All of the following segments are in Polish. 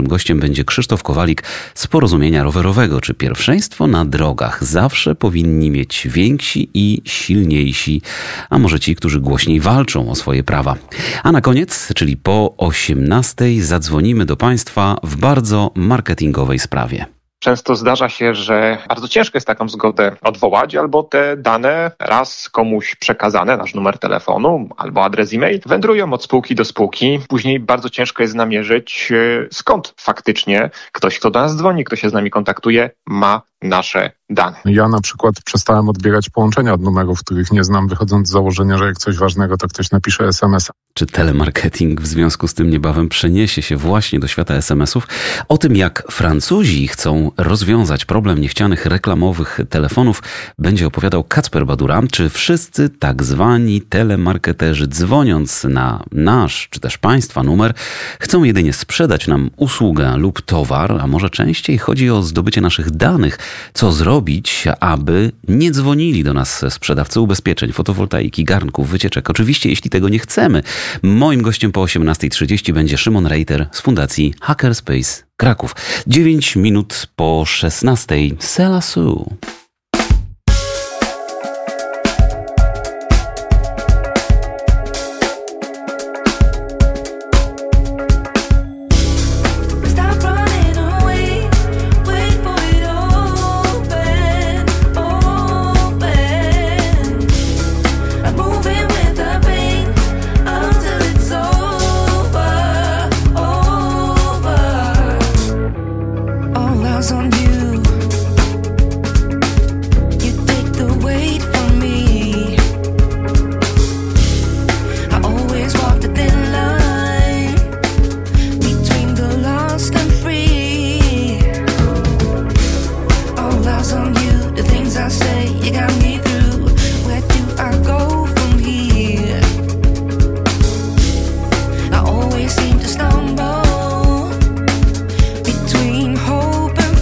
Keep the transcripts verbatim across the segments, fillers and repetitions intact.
naszym gościem będzie Krzysztof Kowalik z Porozumienia Rowerowego. Czy pierwszeństwo na drogach zawsze powinni mieć więksi i silniejsi, a może ci, którzy głośniej walczą o swoje prawa? A na koniec, czyli po osiemnastej, zadzwonimy do Państwa w bardzo marketingowej sprawie. Często zdarza się, że bardzo ciężko jest taką zgodę odwołać, albo te dane raz komuś przekazane, nasz numer telefonu albo adres e-mail, wędrują od spółki do spółki. Później bardzo ciężko jest namierzyć, skąd faktycznie ktoś, kto do nas dzwoni, kto się z nami kontaktuje, ma nasze dane. Ja na przykład przestałem odbierać połączenia od numerów, których nie znam, wychodząc z założenia, że jak coś ważnego, to ktoś napisze es em es a. Czy telemarketing w związku z tym niebawem przeniesie się właśnie do świata es em esów? O tym, jak Francuzi chcą rozwiązać problem niechcianych reklamowych telefonów, będzie opowiadał Kacper Badura. Czy wszyscy tak zwani telemarketerzy, dzwoniąc na nasz, czy też Państwa numer, chcą jedynie sprzedać nam usługę lub towar, a może częściej chodzi o zdobycie naszych danych? Co zrobić, aby nie dzwonili do nas sprzedawcy ubezpieczeń, fotowoltaiki, garnków, wycieczek? Oczywiście, jeśli tego nie chcemy. Moim gościem po osiemnastej trzydzieści będzie Szymon Reiter z Fundacji Hackerspace Kraków. dziewięć minut po szesnastej. Selasu. On you, you take the weight from me. I always walk the thin line between the lost and free. All eyes on you, the things I say, you got me through. Where do I go from here? I always seem to stumble between hope.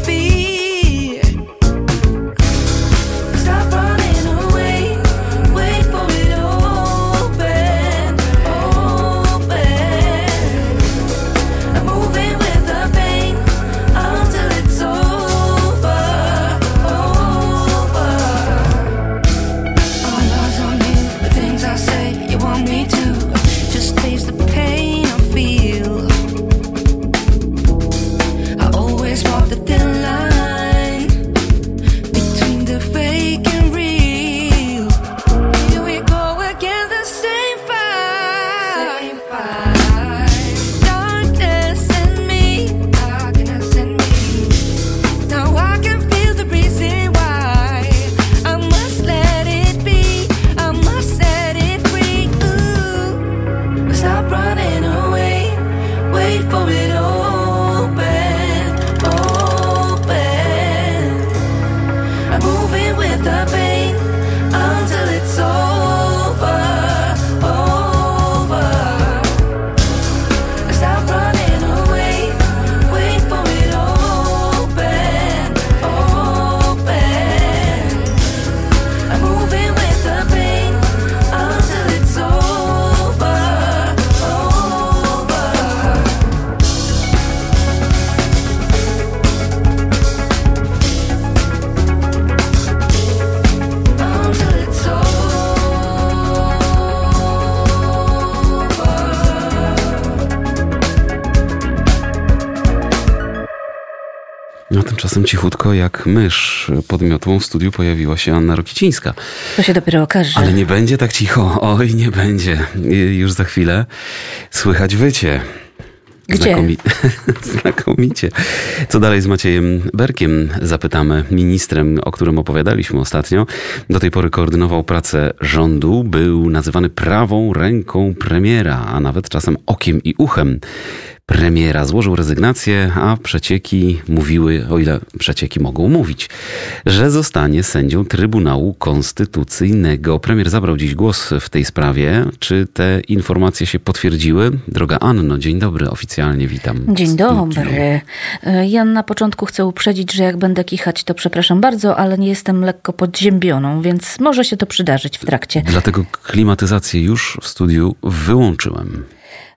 No tymczasem cichutko jak mysz pod miotłą w studiu pojawiła się Anna Rokicińska. To się dopiero okaże. Ale nie będzie tak cicho. Oj, nie będzie. Już za chwilę słychać wycie. Gdzie? Znakomi- Znakomicie. Co dalej z Maciejem Berkiem? Zapytamy. Ministrem, o którym opowiadaliśmy ostatnio. Do tej pory koordynował pracę rządu. Był nazywany prawą ręką premiera, a nawet czasem okiem i uchem premiera. Złożył rezygnację, a przecieki mówiły, o ile przecieki mogą mówić, że zostanie sędzią Trybunału Konstytucyjnego. Premier zabrał dziś głos w tej sprawie. Czy te informacje się potwierdziły? Droga Anno, dzień dobry, oficjalnie witam. Dzień dobry. Ja na początku chcę uprzedzić, że jak będę kichać, to przepraszam bardzo, ale nie jestem lekko podziębioną, więc może się to przydarzyć w trakcie. Dlatego klimatyzację już w studiu wyłączyłem.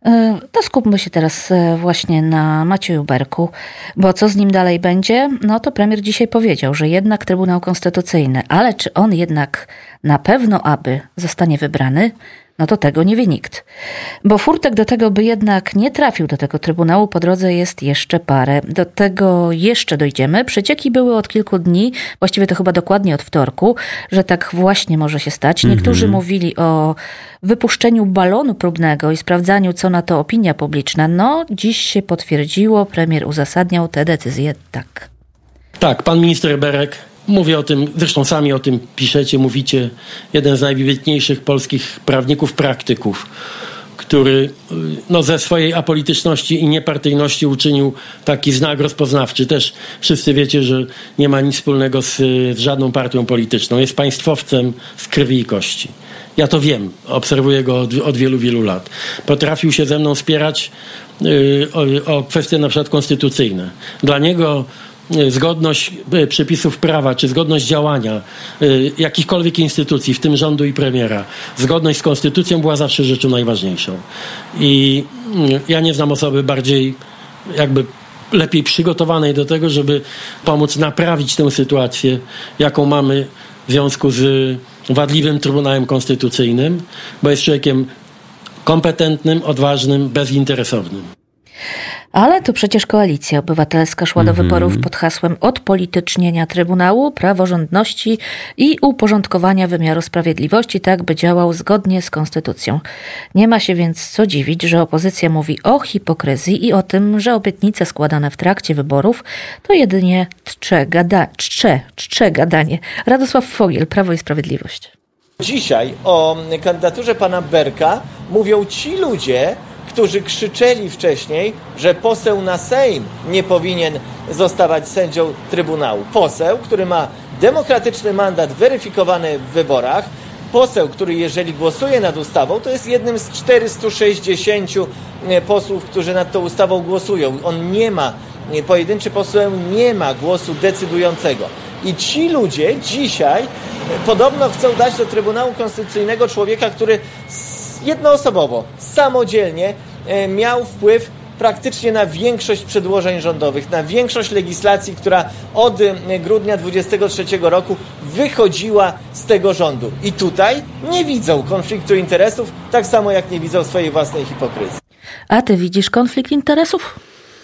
To skupmy się teraz właśnie na Macieju Berku, bo co z nim dalej będzie? No to premier dzisiaj powiedział, że jednak Trybunał Konstytucyjny, ale czy on jednak na pewno aby zostanie wybrany? No to tego nie wie nikt. Bo furtek do tego, by jednak nie trafił do tego Trybunału, po drodze jest jeszcze parę. Do tego jeszcze dojdziemy. Przecieki były od kilku dni, właściwie to chyba dokładnie od wtorku, że tak właśnie może się stać. Niektórzy mm-hmm. mówili o wypuszczeniu balonu próbnego i sprawdzaniu, co na to opinia publiczna. No, dziś się potwierdziło. Premier uzasadniał tę decyzję tak. Tak, pan minister Berek. Mówię o tym, zresztą sami o tym piszecie, mówicie, jeden z najwybitniejszych polskich prawników, praktyków, który no, ze swojej apolityczności i niepartyjności uczynił taki znak rozpoznawczy. Też wszyscy wiecie, że nie ma nic wspólnego z, z żadną partią polityczną. Jest państwowcem z krwi i kości. Ja to wiem, obserwuję go od, od wielu, wielu lat. Potrafił się ze mną spierać yy, o, o kwestie na przykład konstytucyjne. Dla niego zgodność przepisów prawa, czy zgodność działania jakichkolwiek instytucji, w tym rządu i premiera, zgodność z konstytucją była zawsze rzeczą najważniejszą. I ja nie znam osoby bardziej jakby lepiej przygotowanej do tego, żeby pomóc naprawić tę sytuację, jaką mamy w związku z wadliwym Trybunałem Konstytucyjnym, bo jest człowiekiem kompetentnym, odważnym, bezinteresownym. Ale to przecież Koalicja Obywatelska szła do wyborów pod hasłem odpolitycznienia Trybunału, praworządności i uporządkowania wymiaru sprawiedliwości, tak by działał zgodnie z konstytucją. Nie ma się więc co dziwić, że opozycja mówi o hipokryzji i o tym, że obietnice składane w trakcie wyborów to jedynie czcze, gada, czcze, czcze gadanie. Radosław Fogiel, Prawo i Sprawiedliwość. Dzisiaj o kandydaturze pana Berka mówią ci ludzie, którzy krzyczeli wcześniej, że poseł na Sejm nie powinien zostawać sędzią Trybunału. Poseł, który ma demokratyczny mandat weryfikowany w wyborach, poseł, który jeżeli głosuje nad ustawą, to jest jednym z czterystu sześćdziesięciu posłów, którzy nad tą ustawą głosują. On nie ma, pojedynczy poseł nie ma głosu decydującego. I ci ludzie dzisiaj podobno chcą dać do Trybunału Konstytucyjnego człowieka, który jednoosobowo, samodzielnie miał wpływ praktycznie na większość przedłożeń rządowych, na większość legislacji, która od grudnia dwudziestego trzeciego roku wychodziła z tego rządu. I tutaj nie widzą konfliktu interesów, tak samo jak nie widzą swojej własnej hipokryzji. A ty widzisz konflikt interesów?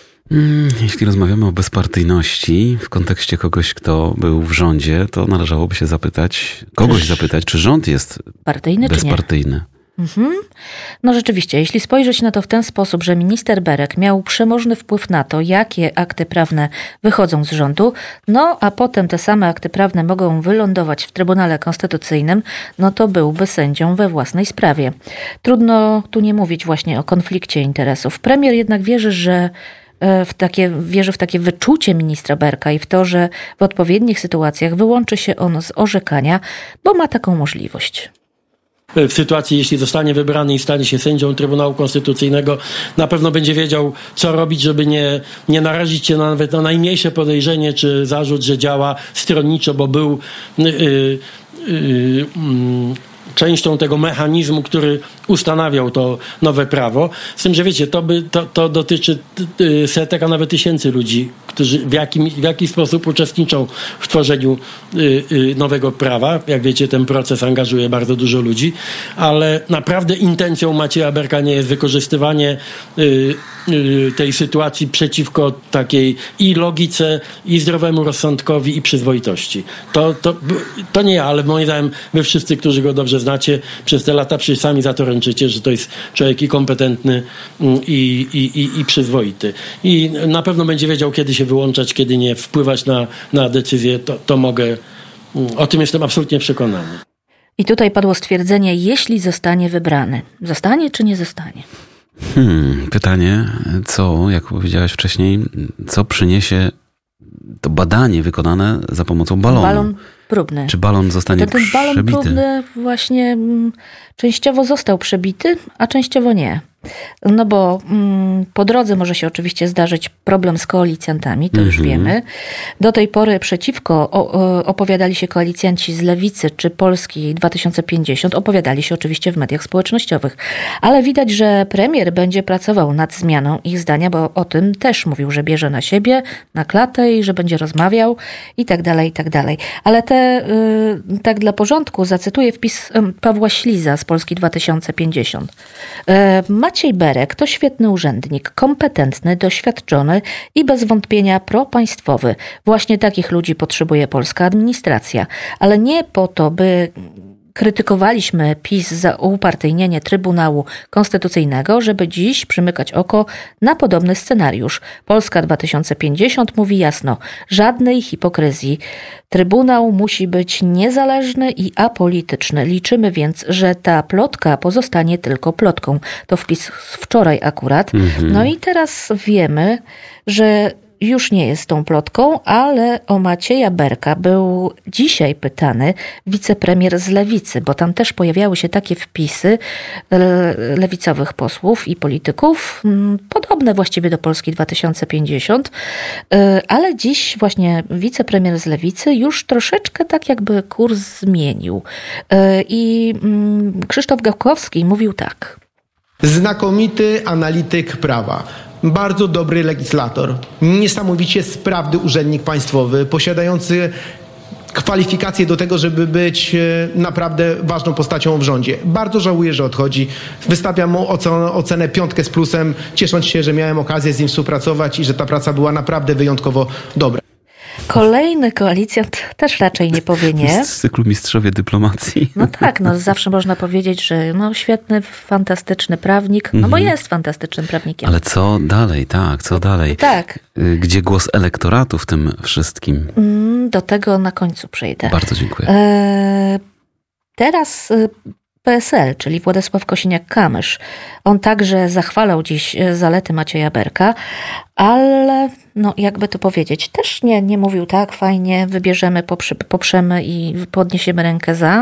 Jeśli rozmawiamy o bezpartyjności w kontekście kogoś, kto był w rządzie, to należałoby się zapytać, kogoś zapytać, czy rząd jest partyjny, bezpartyjny. Czy nie? Mhm. No rzeczywiście, jeśli spojrzeć na to w ten sposób, że minister Berek miał przemożny wpływ na to, jakie akty prawne wychodzą z rządu, no a potem te same akty prawne mogą wylądować w Trybunale Konstytucyjnym, no to byłby sędzią we własnej sprawie. Trudno tu nie mówić właśnie o konflikcie interesów. Premier jednak wierzy, że w takie, wierzy w takie wyczucie ministra Berka i w to, że w odpowiednich sytuacjach wyłączy się on z orzekania, bo ma taką możliwość. W sytuacji, jeśli zostanie wybrany i stanie się sędzią Trybunału Konstytucyjnego, na pewno będzie wiedział, co robić, żeby nie, nie narazić się na, nawet na najmniejsze podejrzenie czy zarzut, że działa stronniczo, bo był yy, yy, yy, częścią tego mechanizmu, który ustanawiał to nowe prawo. Z tym, że wiecie, to, by, to, to dotyczy setek, a nawet tysięcy ludzi, którzy w, jakim, w jakiś sposób uczestniczą w tworzeniu y, y, nowego prawa. Jak wiecie, ten proces angażuje bardzo dużo ludzi, ale naprawdę intencją Macieja Berka nie jest wykorzystywanie y, y, tej sytuacji przeciwko takiej i logice, i zdrowemu rozsądkowi, i przyzwoitości. To, to, to nie ja, ale moim zdaniem wy wszyscy, którzy go dobrze znacie, przez te lata przecież sami za to ręczycie, że to jest człowiek i kompetentny, i, i, i, i przyzwoity. I na pewno będzie wiedział, kiedy się wyłączać, kiedy nie, wpływać na, na decyzję, to, to mogę, o tym jestem absolutnie przekonany. I tutaj padło stwierdzenie, jeśli zostanie wybrany. Zostanie czy nie zostanie? Hmm, pytanie, co, jak powiedziałaś wcześniej, co przyniesie to badanie wykonane za pomocą balonu? Balon próbny. Czy balon zostanie przebity? Ten balon przebity? próbny właśnie częściowo został przebity, a częściowo nie. No bo mm, po drodze może się oczywiście zdarzyć problem z koalicjantami, to już wiemy. Do tej pory przeciwko o, o, opowiadali się koalicjanci z Lewicy czy Polski dwa tysiące pięćdziesiąt, opowiadali się oczywiście w mediach społecznościowych. Ale widać, że premier będzie pracował nad zmianą ich zdania, bo o tym też mówił, że bierze na siebie, na klatę i że będzie rozmawiał i tak dalej, i tak dalej. Ale te, y, tak dla porządku, zacytuję wpis y, Pawła Śliza z Polski dwa tysiące pięćdziesiąt. Y, Maciej Berek to świetny urzędnik, kompetentny, doświadczony i bez wątpienia propaństwowy. Właśnie takich ludzi potrzebuje polska administracja, ale nie po to, by krytykowaliśmy PiS za upartyjnienie Trybunału Konstytucyjnego, żeby dziś przymykać oko na podobny scenariusz. Polska dwa tysiące pięćdziesiąt mówi jasno, żadnej hipokryzji. Trybunał musi być niezależny i apolityczny. Liczymy więc, że ta plotka pozostanie tylko plotką. To wpis z wczoraj akurat. Mhm. No i teraz wiemy, że już nie jest tą plotką, ale o Macieja Berka był dzisiaj pytany wicepremier z Lewicy, bo tam też pojawiały się takie wpisy lewicowych posłów i polityków, podobne właściwie do Polski dwa tysiące pięćdziesiąt, ale dziś właśnie wicepremier z Lewicy już troszeczkę tak jakby kurs zmienił. I Krzysztof Gawkowski mówił tak. Znakomity analityk prawa. Bardzo dobry legislator, niesamowicie sprawny urzędnik państwowy, posiadający kwalifikacje do tego, żeby być naprawdę ważną postacią w rządzie. Bardzo żałuję, że odchodzi. Wystawiam mu ocenę piątkę z plusem, ciesząc się, że miałem okazję z nim współpracować i że ta praca była naprawdę wyjątkowo dobra. Kolejny koalicjant też raczej nie powie nie. Z cyklu Mistrzowie Dyplomacji. No tak, no zawsze można powiedzieć, że no świetny, fantastyczny prawnik, no bo jest fantastycznym prawnikiem. Ale co dalej, tak, co dalej? Tak. Gdzie głos elektoratu w tym wszystkim? Do tego na końcu przejdę. Bardzo dziękuję. E, teraz P S L, czyli Władysław Kosiniak-Kamysz. On także zachwalał dziś zalety Macieja Berka, ale no jakby to powiedzieć, też nie, nie mówił tak, fajnie, wybierzemy, poprzy, poprzemy i podniesiemy rękę za.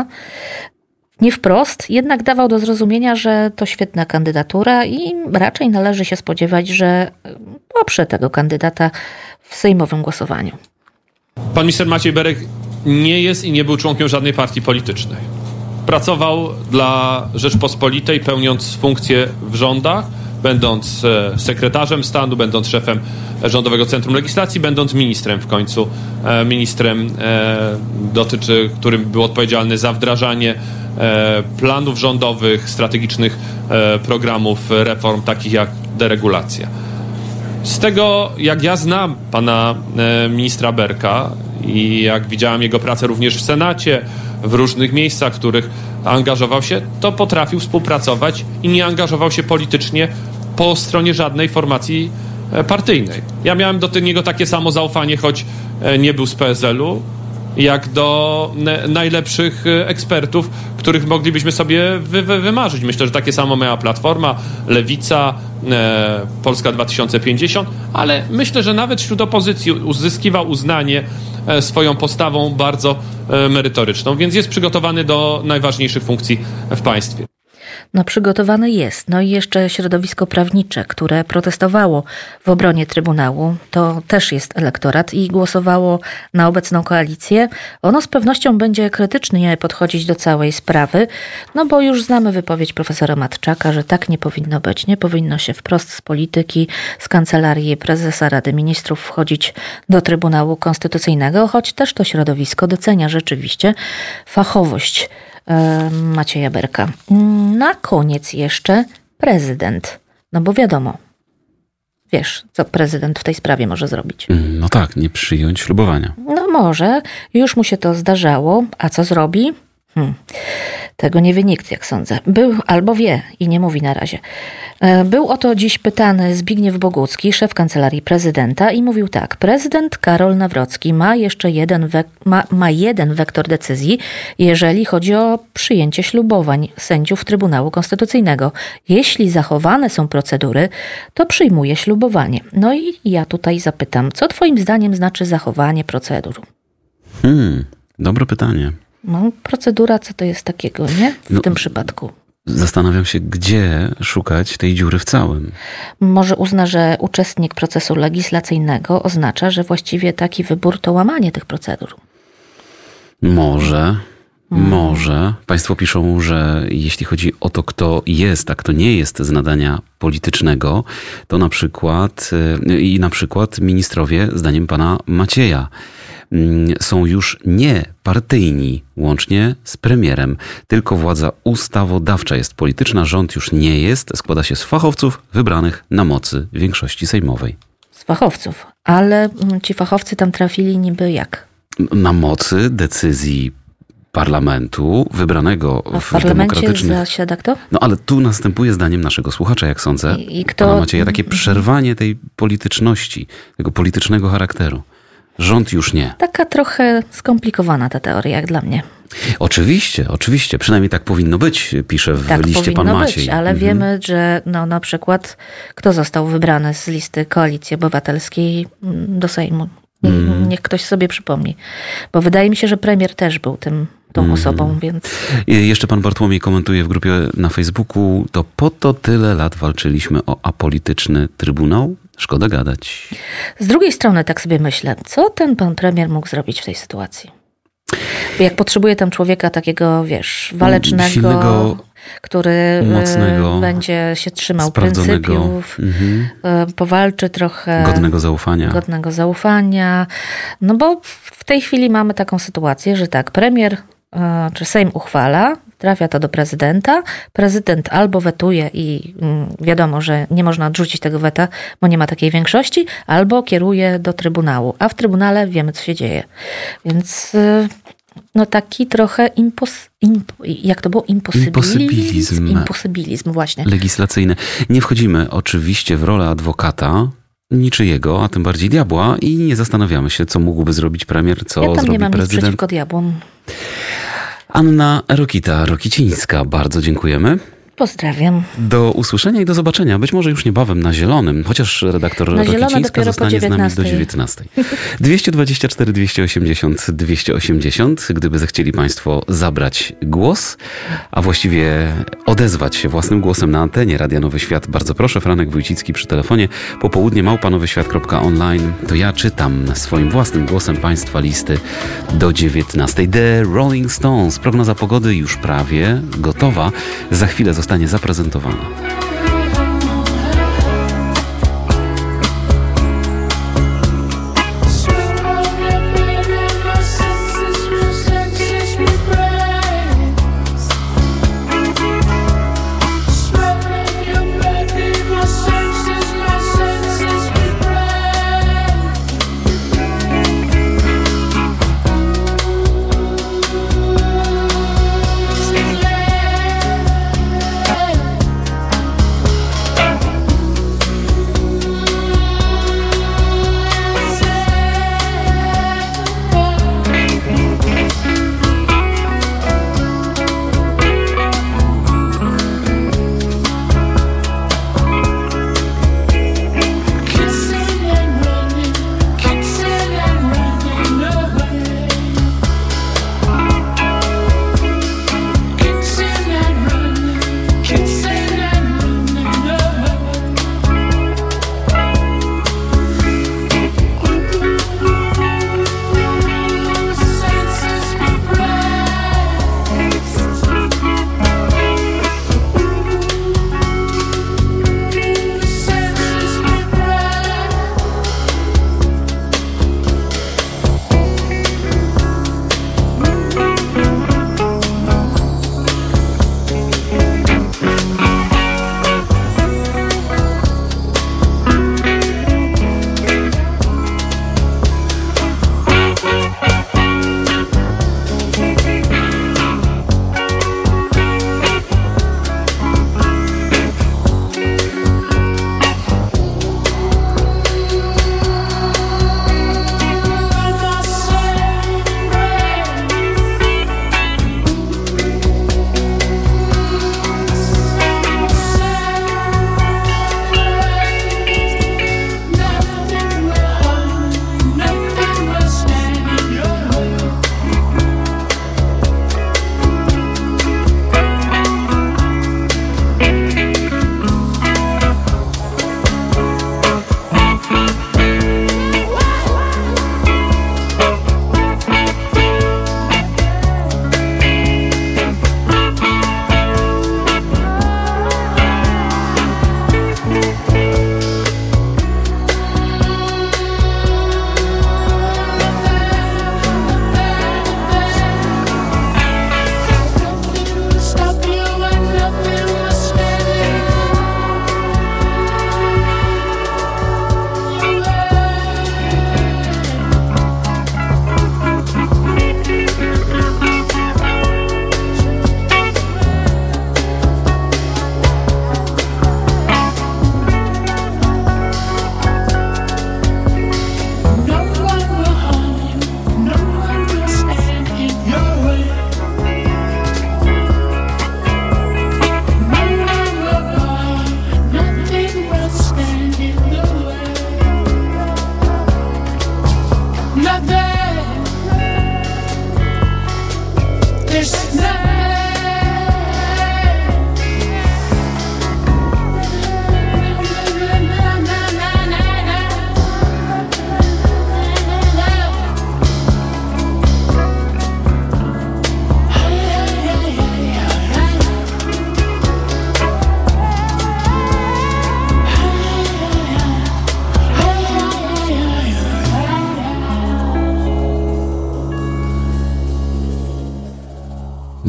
Nie wprost, jednak dawał do zrozumienia, że to świetna kandydatura i raczej należy się spodziewać, że poprze tego kandydata w sejmowym głosowaniu. Pan minister Maciej Berek nie jest i nie był członkiem żadnej partii politycznej. Pracował dla Rzeczpospolitej, pełniąc funkcje w rządach, będąc sekretarzem stanu, będąc szefem Rządowego Centrum Legislacji, będąc ministrem w końcu. Ministrem, dotyczy, którym był odpowiedzialny za wdrażanie planów rządowych, strategicznych programów reform, takich jak deregulacja. Z tego, jak ja znam pana ministra Berka i jak widziałem jego pracę również w Senacie, w różnych miejscach, w których angażował się, to potrafił współpracować i nie angażował się politycznie po stronie żadnej formacji partyjnej. Ja miałem do niego takie samo zaufanie, choć nie był z P S L u, jak do najlepszych ekspertów, których moglibyśmy sobie wy, wy, wymarzyć. Myślę, że takie samo miała Platforma, Lewica, e, Polska dwa tysiące pięćdziesiąt, ale myślę, że nawet wśród opozycji uzyskiwał uznanie e, swoją postawą bardzo e, merytoryczną, więc jest przygotowany do najważniejszych funkcji w państwie. No przygotowany jest. No i jeszcze środowisko prawnicze, które protestowało w obronie Trybunału, to też jest elektorat i głosowało na obecną koalicję. Ono z pewnością będzie krytycznie podchodzić do całej sprawy, no bo już znamy wypowiedź profesora Matczaka, że tak nie powinno być. Nie powinno się wprost z polityki, z kancelarii prezesa Rady Ministrów wchodzić do Trybunału Konstytucyjnego, choć też to środowisko docenia rzeczywiście fachowość Macieja Berka. Na koniec jeszcze prezydent. No bo wiadomo, wiesz, co prezydent w tej sprawie może zrobić. No tak, nie przyjąć ślubowania. No może, już mu się to zdarzało. A co zrobi? Hmm. Tego nie wie nikt, jak sądzę. Był albo wie i nie mówi na razie. Był o to dziś pytany Zbigniew Bogucki, szef Kancelarii Prezydenta i mówił tak. Prezydent Karol Nawrocki ma jeszcze jeden, we- ma, ma jeden wektor decyzji, jeżeli chodzi o przyjęcie ślubowań sędziów Trybunału Konstytucyjnego. Jeśli zachowane są procedury, to przyjmuje ślubowanie. No i ja tutaj zapytam, co twoim zdaniem znaczy zachowanie procedur? Hmm, dobre pytanie. No, procedura, co to jest takiego, nie? W no, tym przypadku. Zastanawiam się, gdzie szukać tej dziury w całym. Może uzna, że uczestnik procesu legislacyjnego oznacza, że właściwie taki wybór to łamanie tych procedur. Może, hmm. może. Państwo piszą, że jeśli chodzi o to, kto jest, a kto nie jest z nadania politycznego, to na przykład i na przykład ministrowie, zdaniem pana Macieja, są już nie partyjni, łącznie z premierem. Tylko władza ustawodawcza jest polityczna, rząd już nie jest, składa się z fachowców wybranych na mocy większości sejmowej. Z fachowców, ale ci fachowcy tam trafili niby jak? Na mocy decyzji parlamentu wybranego A w, w parlamencie demokratycznych... zasiada kto? No ale tu następuje zdaniem naszego słuchacza, jak sądzę, I, i kto... pana Macieja, takie przerwanie tej polityczności, tego politycznego charakteru. Rząd już nie. Taka trochę skomplikowana ta teoria, jak dla mnie. Oczywiście, oczywiście. Przynajmniej tak powinno być, pisze w tak liście pan powinno Maciej. być, ale mhm. wiemy, że no, na przykład kto został wybrany z listy Koalicji Obywatelskiej do Sejmu. Mm. Niech ktoś sobie przypomni. Bo wydaje mi się, że premier też był tym, tą mm. osobą, więc... I jeszcze pan Bartłomiej komentuje w grupie na Facebooku, to po to tyle lat walczyliśmy o apolityczny trybunał. Szkoda gadać. Z drugiej strony tak sobie myślę, co ten pan premier mógł zrobić w tej sytuacji? Jak potrzebuje tam człowieka takiego, wiesz, walecznego, silnego, który mocnego, będzie się trzymał pryncypiów, mhm. powalczy trochę. Godnego zaufania. Godnego zaufania. No bo w tej chwili mamy taką sytuację, że tak, premier czy Sejm uchwala, trafia to do prezydenta, prezydent albo wetuje i wiadomo, że nie można odrzucić tego weta, bo nie ma takiej większości, albo kieruje do Trybunału, a w Trybunale wiemy, co się dzieje. Więc no taki trochę impos, imp, jak to było? Imposybilizm? Imposybilizm. Imposybilizm, właśnie. Legislacyjny. Nie wchodzimy oczywiście w rolę adwokata, niczyjego, a tym bardziej diabła i nie zastanawiamy się, co mógłby zrobić premier, co ja tam zrobi nie mam prezydent. Nic przeciwko diabłom. Anna Rokita-Rokicińska, bardzo dziękujemy. Pozdrawiam. Do usłyszenia i do zobaczenia. Być może już niebawem na Zielonym, chociaż redaktor na Rokicińska zostanie z nami do dziewiętnastej. dwieście dwadzieścia cztery, dwieście osiemdziesiąt, dwieście osiemdziesiąt. Gdyby zechcieli państwo zabrać głos, a właściwie odezwać się własnym głosem na antenie Radia Nowy Świat, bardzo proszę, Franek Wójcicki przy telefonie. Popołudnie małpa nowyświat kropka online. To ja czytam swoim własnym głosem państwa listy do dziewiętnastej. The Rolling Stones. Prognoza pogody już prawie gotowa. Za chwilę zostanie zostanie zaprezentowana.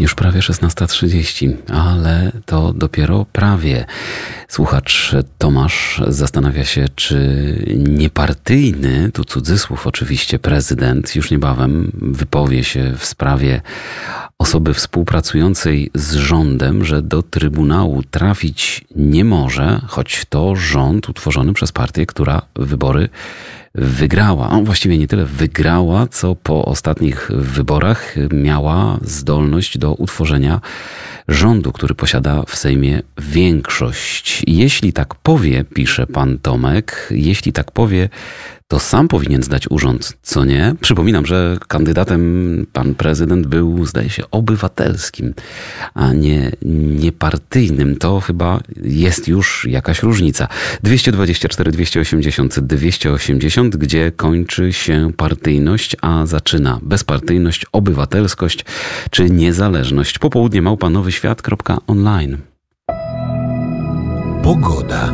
Już prawie szesnasta trzydzieści, ale to dopiero prawie. Słuchacz Tomasz zastanawia się, czy niepartyjny, tu cudzysłów oczywiście, prezydent już niebawem wypowie się w sprawie osoby współpracującej z rządem, że do Trybunału trafić nie może, choć to rząd utworzony przez partię, która wybory wygrała. A właściwie nie tyle wygrała, co po ostatnich wyborach miała zdolność do utworzenia rządu, który posiada w Sejmie większość. Jeśli tak powie, pisze pan Tomek, jeśli tak powie, to sam powinien zdać urząd, co nie? Przypominam, że kandydatem pan prezydent był, zdaje się, obywatelskim, a nie niepartyjnym. To chyba jest już jakaś różnica. dwieście dwadzieścia cztery, dwieście osiemdziesiąt, dwieście osiemdziesiąt, gdzie kończy się partyjność, a zaczyna bezpartyjność, obywatelskość czy niezależność. Popołudnie małpa nowy świat kropka online. Pogoda.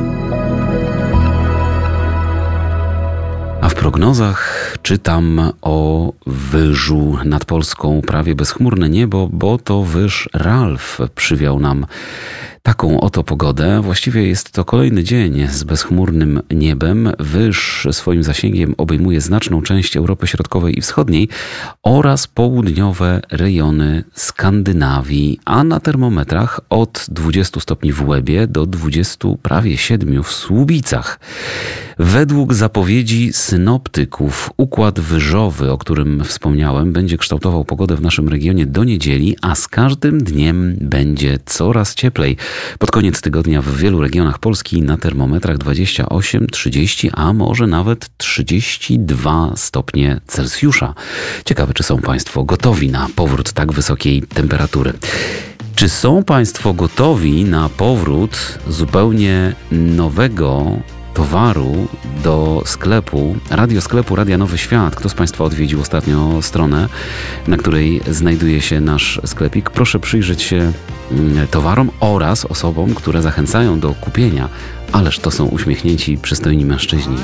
A w prognozach czytam o wyżu nad Polską, prawie bezchmurne niebo, bo to wyż Ralf przywiał nam taką oto pogodę. Właściwie jest to kolejny dzień z bezchmurnym niebem. Wyż swoim zasięgiem obejmuje znaczną część Europy Środkowej i Wschodniej oraz południowe rejony Skandynawii, a na termometrach od dwudziestu stopni w Łebie do dwudziestu prawie siedmiu w Słubicach. Według zapowiedzi synoptyków układ wyżowy, o którym wspomniałem, będzie kształtował pogodę w naszym regionie do niedzieli, a z każdym dniem będzie coraz cieplej. Pod koniec tygodnia w wielu regionach Polski na termometrach dwadzieścia osiem, trzydzieści, a może nawet trzydzieści dwa stopnie Celsjusza. Ciekawe, czy są Państwo gotowi na powrót tak wysokiej temperatury. Czy są Państwo gotowi na powrót zupełnie nowego towaru do sklepu, radiosklepu Radia Nowy Świat? Kto z Państwa odwiedził ostatnio stronę, na której znajduje się nasz sklepik? Proszę przyjrzeć się towarom oraz osobom, które zachęcają do kupienia. Ależ to są uśmiechnięci, przystojni mężczyźni.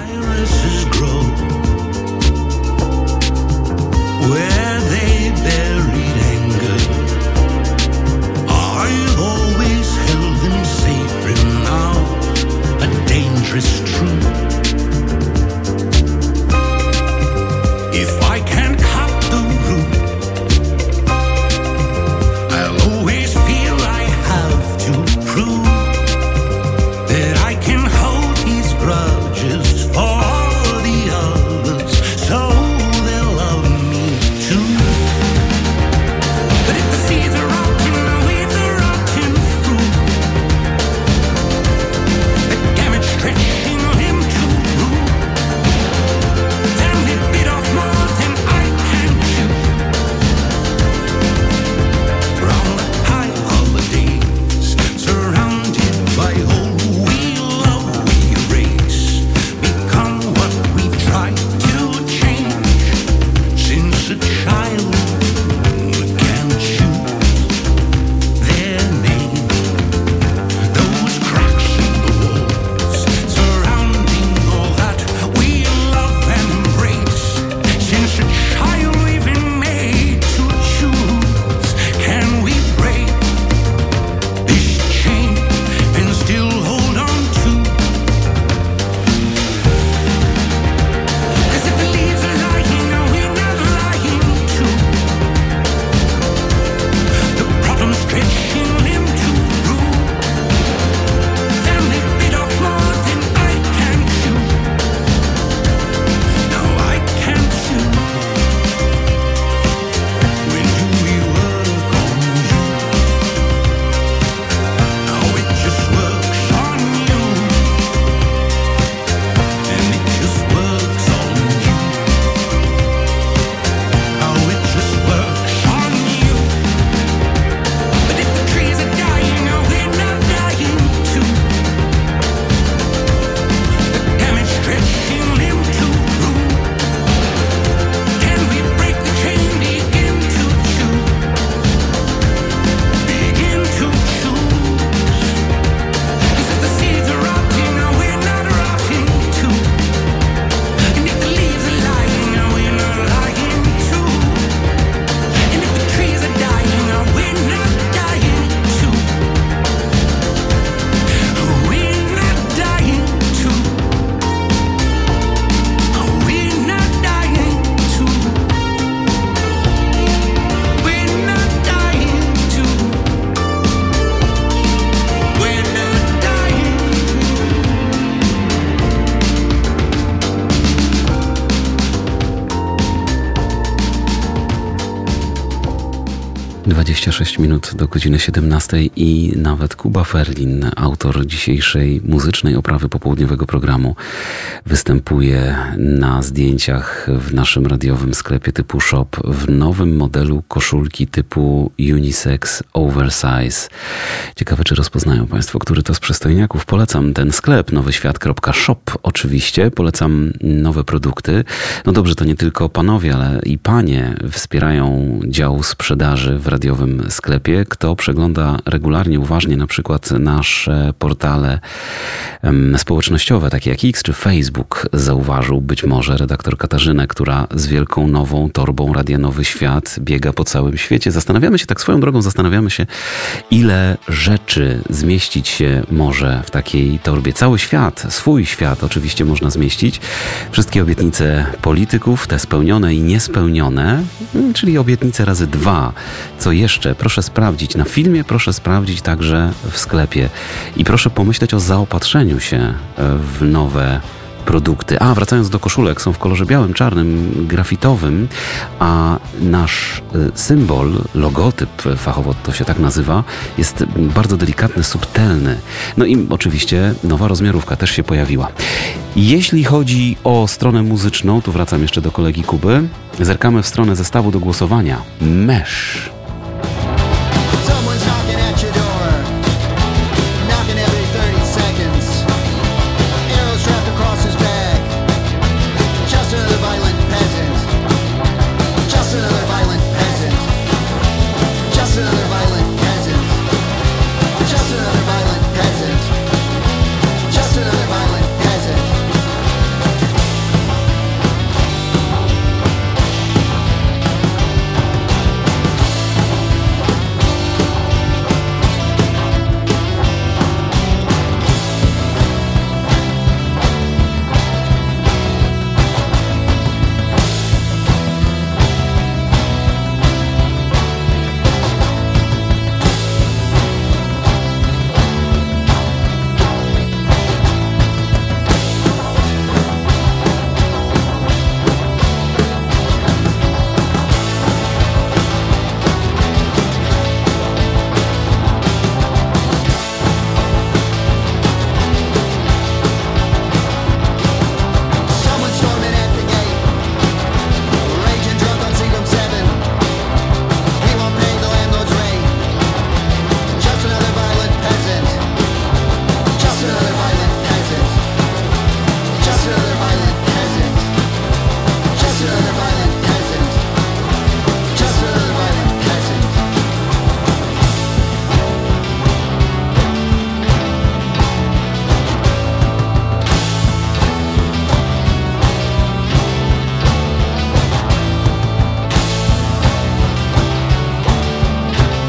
That I can hold these grudges for dwadzieścia sześć minut do godziny siedemnastej i nawet Kuba Ferlin, autor dzisiejszej muzycznej oprawy popołudniowego programu, występuje na zdjęciach w naszym radiowym sklepie typu shop w nowym modelu koszulki typu unisex oversize. Ciekawe, czy rozpoznają Państwo, który to z przystojniaków. Polecam ten sklep nowyświat kropka shop oczywiście. Polecam nowe produkty. No dobrze, to nie tylko panowie, ale i panie wspierają dział sprzedaży w radiowym sklepie. Kto przegląda regularnie, uważnie na przykład nasze portale um, społecznościowe, takie jak X czy Facebook, zauważył być może redaktor Katarzynę, która z wielką nową torbą Radia Nowy Świat biega po całym świecie. Zastanawiamy się, tak swoją drogą zastanawiamy się, ile rzeczy zmieścić się może w takiej torbie. Cały świat, swój świat oczywiście można zmieścić. Wszystkie obietnice polityków, te spełnione i niespełnione, czyli obietnice razy dwa. Co jeszcze? Proszę sprawdzić na filmie, proszę sprawdzić także w sklepie. I proszę pomyśleć o zaopatrzeniu się w nowe produkty. A, wracając do koszulek, są w kolorze białym, czarnym, grafitowym, a nasz symbol, logotyp, fachowo to się tak nazywa, jest bardzo delikatny, subtelny. No i oczywiście nowa rozmiarówka też się pojawiła. Jeśli chodzi o stronę muzyczną, tu wracam jeszcze do kolegi Kuby, zerkamy w stronę zestawu do głosowania. Mesh.